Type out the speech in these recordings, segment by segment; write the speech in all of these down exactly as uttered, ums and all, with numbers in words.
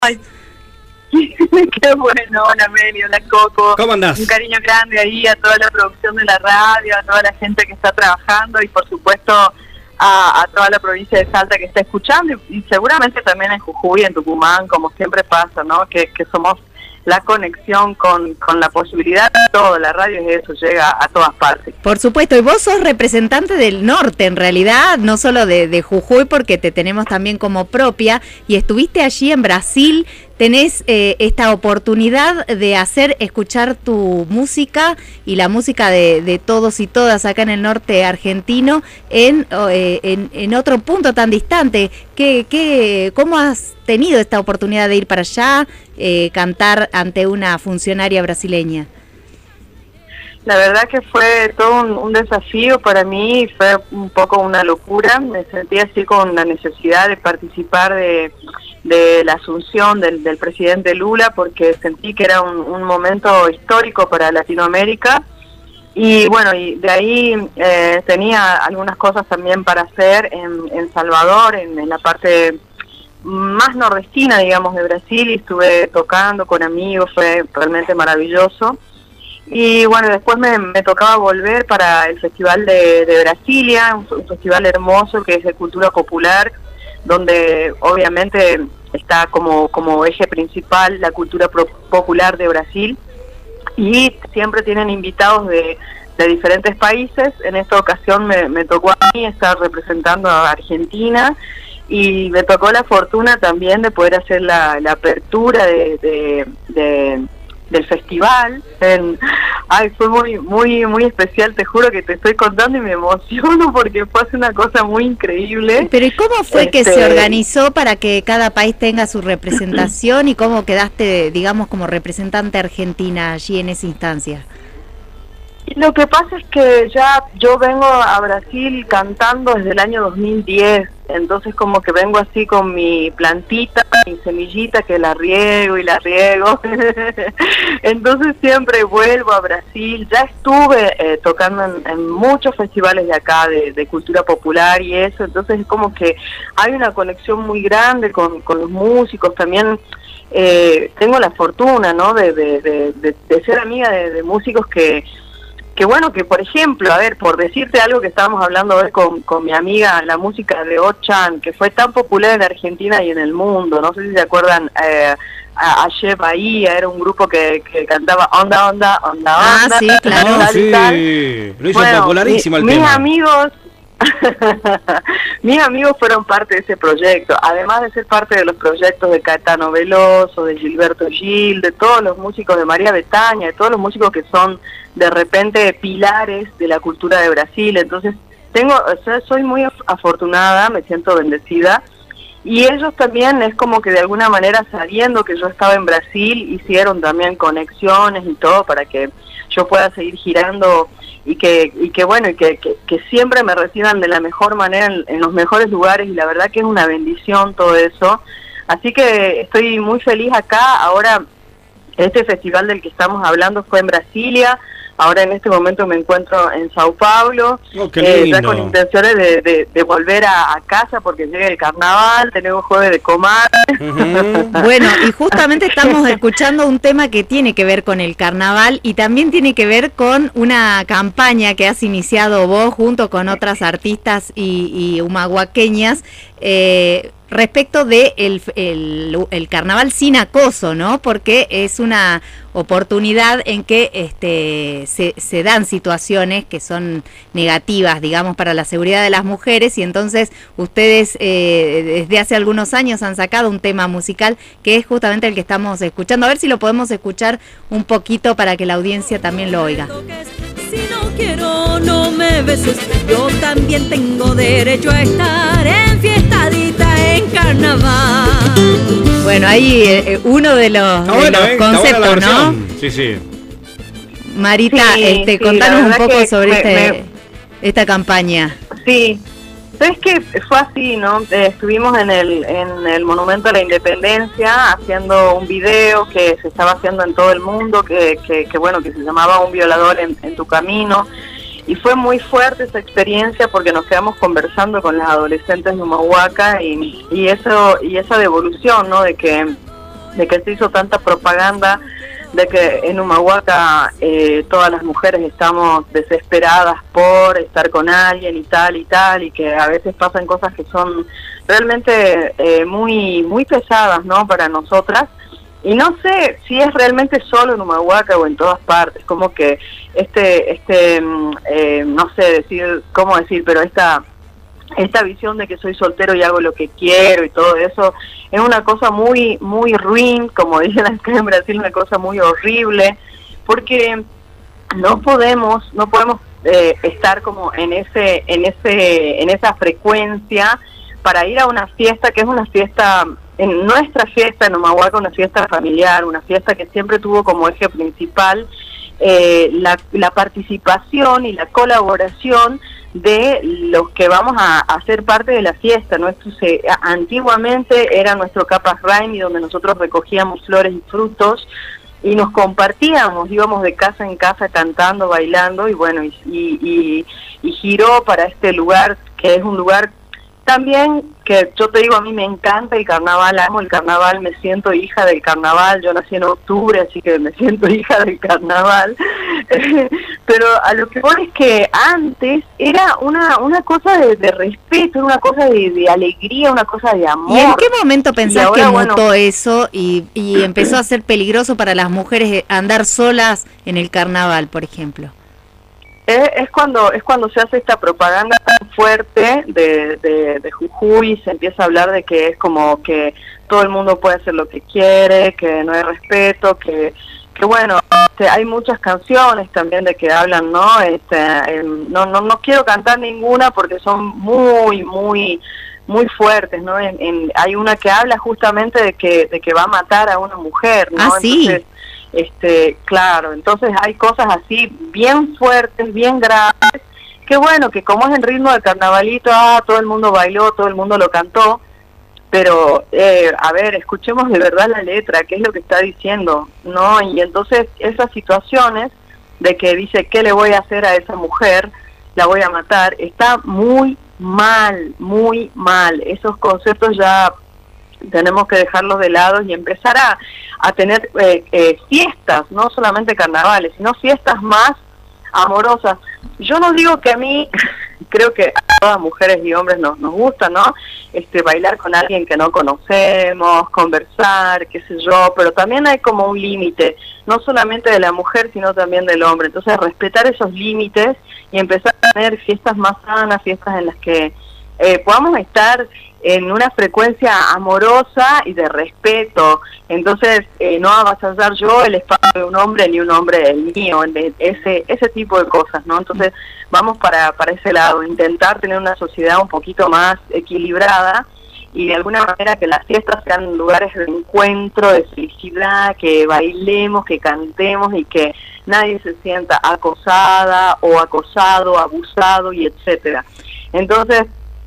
Ay, qué bueno, hola Meli, hola Coco. ¿Cómo andás? Un cariño grande ahí a toda la producción de la radio, a toda la gente que está trabajando y por supuesto a, a toda la provincia de Salta que está escuchando y, y seguramente también en Jujuy, en Tucumán, como siempre pasa, ¿no? Que, que somos la conexión con, con la posibilidad de todo, la radio es eso, llega a todas partes. Por supuesto, y vos sos representante del norte en realidad, no solo de, de Jujuy, porque te tenemos también como propia, y estuviste allí en Brasil, tenés eh, esta oportunidad de hacer escuchar tu música y la música de, de todos y todas acá en el norte argentino en, eh, en, en otro punto tan distante. ¿Qué, qué, ¿Cómo has tenido esta oportunidad de ir para allá, eh, cantar ante una funcionaria brasileña? La verdad que fue todo un, un desafío para mí, fue un poco una locura, me sentí así con la necesidad de participar de, de la asunción del, del presidente Lula, porque sentí que era un, un momento histórico para Latinoamérica, y bueno, y de ahí eh, tenía algunas cosas también para hacer en, en Salvador, en, en la parte más nordestina, digamos, de Brasil, y estuve tocando con amigos, fue realmente maravilloso. Y bueno, después me, me tocaba volver para el Festival de, de Brasilia, un, un festival hermoso que es de cultura popular, donde obviamente está como, como eje principal la cultura pro, popular de Brasil, y siempre tienen invitados de, de diferentes países. En esta ocasión me, me tocó a mí estar representando a Argentina, y me tocó la fortuna también de poder hacer la, la apertura de... de, de del festival. En, ay, fue muy muy muy especial, te juro que te estoy contando y me emociono porque fue una cosa muy increíble. Pero ¿y cómo fue este... que se organizó para que cada país tenga su representación y cómo quedaste, digamos, como representante argentina allí en esa instancia? Lo que pasa es que ya yo vengo a Brasil cantando desde el año dos mil diez, entonces como que vengo así con mi plantita, mi semillita, que la riego y la riego, entonces siempre vuelvo a Brasil. Ya estuve eh, tocando en, en muchos festivales de acá, de, de cultura popular y eso, entonces es como que hay una conexión muy grande con, con los músicos. También eh, tengo la fortuna, ¿no?, de, de, de, de, de ser amiga de, de músicos que... que bueno, que por ejemplo, a ver, por decirte algo que estábamos hablando hoy con, con mi amiga, la música de O-Chan, que fue tan popular en Argentina y en el mundo, no sé si se acuerdan, eh, a Aye Bahía, era un grupo que, que cantaba Onda, Onda, Onda, ah, Onda. Sí, claro. Ah, sí, lo hizo bueno, popularísimo el mi, tema. Mis amigos... mis amigos fueron parte de ese proyecto, además de ser parte de los proyectos de Caetano Veloso, de Gilberto Gil, de todos los músicos, de María Bethânia, de todos los músicos que son de repente pilares de la cultura de Brasil. Entonces tengo, o sea, soy muy afortunada, me siento bendecida, y ellos también es como que de alguna manera, sabiendo que yo estaba en Brasil, hicieron también conexiones y todo para que yo pueda seguir girando y que y que bueno y que, que, que siempre me reciban de la mejor manera en, en los mejores lugares, y la verdad que es una bendición todo eso. Así que estoy muy feliz acá. Ahora este festival del que estamos hablando fue en Brasilia, ahora en este momento me encuentro en Sao Paulo, oh, qué eh, lindo. ya con intenciones de, de, de volver a, a casa porque llega el carnaval, tenemos jueves de comadre. Uh-huh. Bueno, y justamente estamos escuchando un tema que tiene que ver con el carnaval y también tiene que ver con una campaña que has iniciado vos junto con otras artistas y, y humahuaqueñas, eh, respecto de el, el, el carnaval sin acoso, ¿no? Porque es una oportunidad en que este se, se dan situaciones que son negativas, digamos, para la seguridad de las mujeres, y entonces ustedes eh, desde hace algunos años han sacado un tema musical que es justamente el que estamos escuchando. A ver si lo podemos escuchar un poquito para que la audiencia también lo oiga. Si no quiero, no me beses, yo también tengo derecho a estar enfiestadita en carnaval. Bueno, ahí eh, uno de los, de bueno, los eh, conceptos, ¿no? Sí, sí. Marita, Sí, este, sí, contanos un poco sobre me, este, me... esta campaña. Sí, sabes que fue así, ¿no? Eh, estuvimos en el en el Monumento a la Independencia haciendo un video que se estaba haciendo en todo el mundo, que, que, que bueno, que se llamaba Un violador en, en tu camino, y fue muy fuerte esa experiencia porque nos quedamos conversando con las adolescentes de Humahuaca y, y eso y esa devolución, ¿no? De que de que se hizo tanta propaganda de que en Humahuaca eh, todas las mujeres estamos desesperadas por estar con alguien y tal y tal, y que a veces pasan cosas que son realmente eh, muy muy pesadas, ¿no?, para nosotras. Y no sé si es realmente solo en Humahuaca o en todas partes, como que este, este eh, no sé decir, cómo decir, pero esta... esta visión de que soy soltero y hago lo que quiero y todo eso, es una cosa muy muy ruin, como dicen acá en Brasil, una cosa muy horrible, porque no podemos no podemos eh, estar como en ese en ese en esa frecuencia para ir a una fiesta que es una fiesta, en nuestra fiesta en Humahuaca, una fiesta familiar, una fiesta que siempre tuvo como eje principal eh, la, la participación y la colaboración de los que vamos a, a ser parte de la fiesta. Nuestro, se, antiguamente era nuestro Capas Raimi, donde nosotros recogíamos flores y frutos y nos compartíamos, íbamos de casa en casa cantando, bailando, y bueno, y, y, y, y giró para este lugar, que es un lugar también que yo te digo, a mí me encanta el carnaval, amo el carnaval, me siento hija del carnaval, yo nací en octubre, así que me siento hija del carnaval, pero a lo que voy es que antes era una una cosa de, de respeto, una cosa de, de alegría, una cosa de amor. ¿Y en qué momento pensás ahora, que bueno, mutó eso y, y empezó a ser peligroso para las mujeres andar solas en el carnaval, por ejemplo? Es, es cuando es cuando se hace esta propaganda tan fuerte de, de, de Jujuy, se empieza a hablar de que es como que todo el mundo puede hacer lo que quiere, que no hay respeto, que que bueno, este, hay muchas canciones también de que hablan, ¿no? Este, eh, no, no no quiero cantar ninguna porque son muy muy muy fuertes, ¿no? En, en, hay una que habla justamente de que de que va a matar a una mujer, ¿no? Ah, sí. Entonces, este, claro, entonces hay cosas así bien fuertes, bien graves, que bueno, que como es en ritmo de carnavalito, ah, todo el mundo bailó, todo el mundo lo cantó, pero, eh, a ver, escuchemos de verdad la letra, qué es lo que está diciendo, ¿no? Y entonces esas situaciones de que dice, ¿qué le voy a hacer a esa mujer? La voy a matar, está muy mal, muy mal, esos conceptos ya tenemos que dejarlos de lado y empezar a, a tener eh, eh, fiestas, no solamente carnavales, sino fiestas más amorosas. Yo no digo que a mí, creo que a todas mujeres y hombres nos, nos gusta, ¿no? Este, bailar con alguien que no conocemos, conversar, qué sé yo, pero también hay como un límite, no solamente de la mujer, sino también del hombre. Entonces, respetar esos límites y empezar a tener fiestas más sanas, fiestas en las que eh, podamos estar en una frecuencia amorosa y de respeto. Entonces, eh, no avasallar yo el espacio de un hombre ni un hombre el mío, de ese ese tipo de cosas, ¿no? Entonces, vamos para para ese lado, intentar tener una sociedad un poquito más equilibrada y de alguna manera que las fiestas sean lugares de encuentro, de felicidad, que bailemos, que cantemos y que nadie se sienta acosada o acosado, abusado y etcétera. Entonces,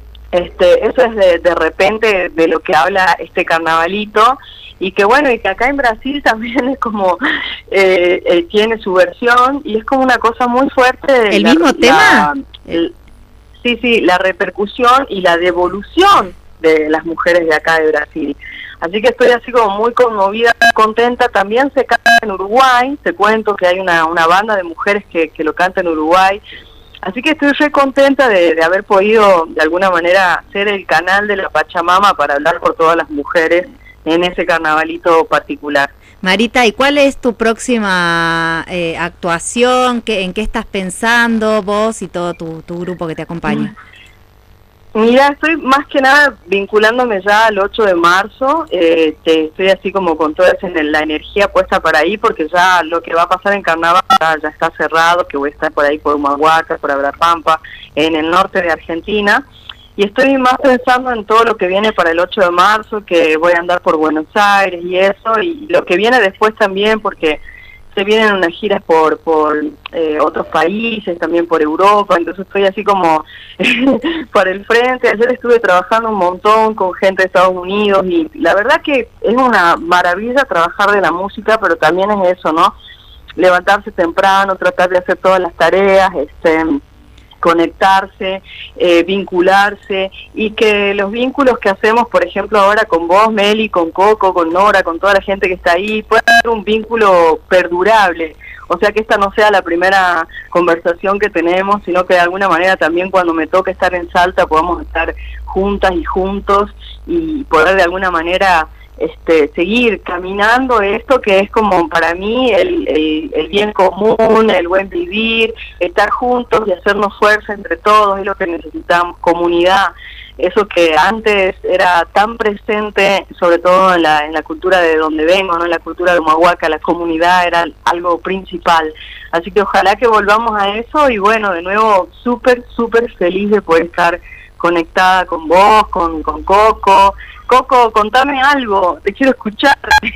Este, eso es de, de repente de lo que habla este carnavalito, y que bueno, y que acá en Brasil también es como eh, eh, tiene su versión y es como una cosa muy fuerte de ¿El la, mismo la, tema? el, sí, sí, la repercusión y la devolución de las mujeres de acá de Brasil. Así que estoy así como muy conmovida, contenta. También se canta en Uruguay, te cuento que hay una, una banda de mujeres que, que lo canta en Uruguay. Así que estoy re contenta de, de haber podido, de alguna manera, ser el canal de la Pachamama para hablar por todas las mujeres en ese carnavalito particular. Marita, ¿y cuál es tu próxima eh, actuación? ¿Qué, ¿En qué estás pensando vos y todo tu, tu grupo que te acompaña? Mira, estoy más que nada vinculándome ya al ocho de marzo, eh, te, estoy así como con toda esa, la energía puesta para ahí, porque ya lo que va a pasar en Carnaval ya, ya está cerrado, que voy a estar por ahí por Humahuaca, por Abrapampa, en el norte de Argentina, y estoy más pensando en todo lo que viene para el ocho de marzo, que voy a andar por Buenos Aires y eso, y lo que viene después también, porque se vienen unas giras por por eh, otros países, también por Europa, entonces estoy así como para el frente. Ayer estuve trabajando un montón con gente de Estados Unidos y la verdad que es una maravilla trabajar de la música, pero también es eso, ¿no? Levantarse temprano, tratar de hacer todas las tareas, este conectarse, eh, vincularse, y que los vínculos que hacemos, por ejemplo, ahora con vos, Meli, con Coco, con Nora, con toda la gente que está ahí, pueda ser un vínculo perdurable. O sea, que esta no sea la primera conversación que tenemos, sino que de alguna manera también cuando me toque estar en Salta podamos estar juntas y juntos y poder de alguna manera este, seguir caminando esto que es como para mí el, el, el bien común, el buen vivir, estar juntos y hacernos fuerza entre todos, es lo que necesitamos, comunidad. Eso que antes era tan presente, sobre todo en la, en la cultura de donde vengo, ¿no? En la cultura de Humahuaca, la comunidad era algo principal. Así que ojalá que volvamos a eso y bueno, de nuevo súper, súper feliz de poder estar conectada con vos, con, con Coco. Coco, contame algo, te quiero escuchar.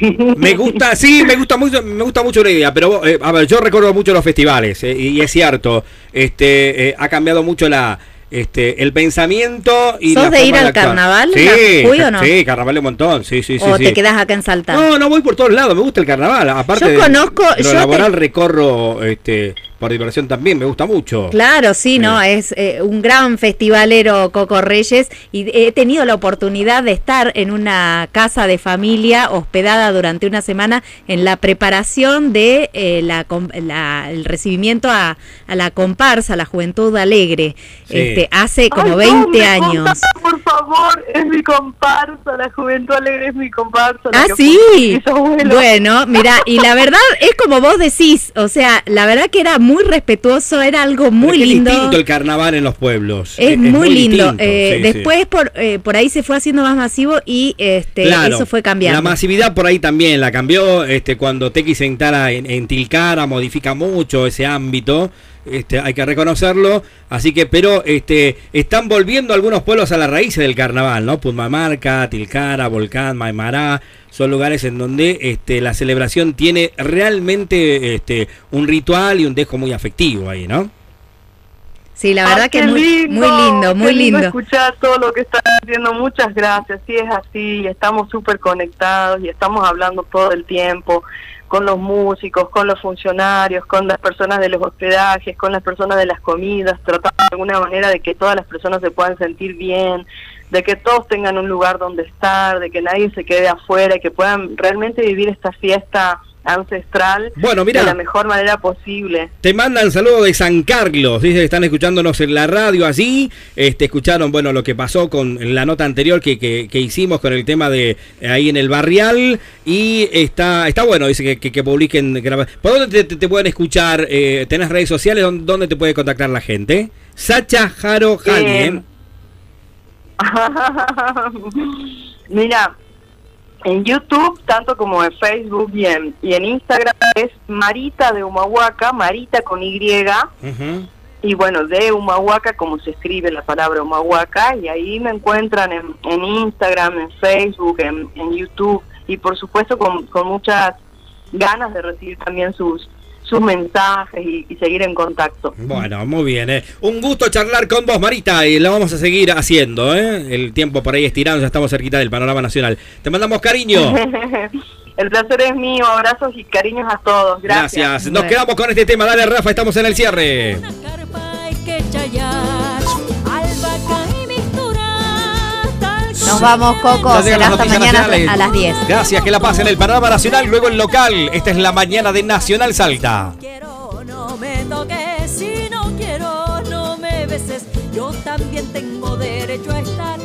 Me gusta, sí, me gusta mucho, me gusta mucho la idea, pero eh, a ver, yo recuerdo mucho los festivales eh, y es cierto, este, eh, ha cambiado mucho la... Este, el pensamiento y ¿Sos la de ir al actuar. carnaval? Sí, ¿Juy o no? sí, carnaval un montón, sí, sí, sí. ¿O sí. te quedás acá en Salta? No, no voy por todos lados, me gusta el carnaval. Aparte yo conozco, de lo yo laboral te... recorro este, por diversión también, me gusta mucho. Claro, sí, no, es eh, un gran festivalero Coco Reyes y he tenido la oportunidad de estar en una casa de familia hospedada durante una semana en la preparación de eh, la, la, el recibimiento a, a la comparsa, a la Juventud Alegre, sí. este, hace como Ay, veinte no, años. Contá, por favor, es mi comparsa, la Juventud Alegre es mi comparsa. Ah, sí, bueno, mira, y la verdad es como vos decís, o sea, la verdad que era muy respetuoso, era algo muy Pero es lindo. Es distinto el carnaval en los pueblos. Es, es muy, muy lindo. Eh, sí, después sí. por eh, por ahí se fue haciendo más masivo y este claro, eso fue cambiando. La masividad por ahí también la cambió este cuando Tequi se instala en, en Tilcara, modifica mucho ese ámbito. Este, hay que reconocerlo, así que, pero este, están volviendo algunos pueblos a las raíces del carnaval, ¿no? Pumamarca, Tilcara, Volcán, Maimará, son lugares en donde este, la celebración tiene realmente este, un ritual y un dejo muy afectivo ahí, ¿no? Sí, la verdad Ay, que es muy lindo, muy lindo, muy lindo. Escuchar todo lo que están haciendo, muchas gracias, sí es así, estamos súper conectados y estamos hablando todo el tiempo con los músicos, con los funcionarios, con las personas de los hospedajes, con las personas de las comidas, tratando de alguna manera de que todas las personas se puedan sentir bien, de que todos tengan un lugar donde estar, de que nadie se quede afuera y que puedan realmente vivir esta fiesta ancestral bueno, mira, de la mejor manera posible. Te mandan saludos de San Carlos, dice que están escuchándonos en la radio allí, este, escucharon bueno lo que pasó con la nota anterior que, que, que hicimos con el tema de eh, ahí en el barrial y está está bueno, dice que, que, que publiquen. ¿Por dónde te, te, te pueden escuchar? Eh, ¿Tenés redes sociales? ¿Dónde, dónde te puede contactar la gente? Sacha Jaro Jani, eh. Mira, en YouTube, tanto como en Facebook y en, y en Instagram, es Marita de Humahuaca, Marita con Y, uh-huh. Y bueno, de Humahuaca, como se escribe la palabra Humahuaca, y ahí me encuentran en, en Instagram, en Facebook, en, en YouTube, y por supuesto con, con muchas ganas de recibir también sus sus mensajes y, y seguir en contacto. Bueno, muy bien, ¿eh? Un gusto charlar con vos, Marita, y lo vamos a seguir haciendo, ¿eh? El tiempo por ahí estirado, ya estamos cerquita del panorama nacional. Te mandamos cariño. El placer es mío, abrazos y cariños a todos. Gracias. Gracias. Nos bueno. quedamos con este tema. Dale, Rafa, estamos en el cierre. Una carpa hay que chayar, albahaca y misturar, tal Nos vamos, Coco. Será hasta mañana nacionales. A las diez. Gracias, que la pasen el panorama nacional, luego el local. Esta es la mañana de Nacional Salta. Si no quiero, no me toques, si no quiero, no me beses. Yo también tengo derecho a estar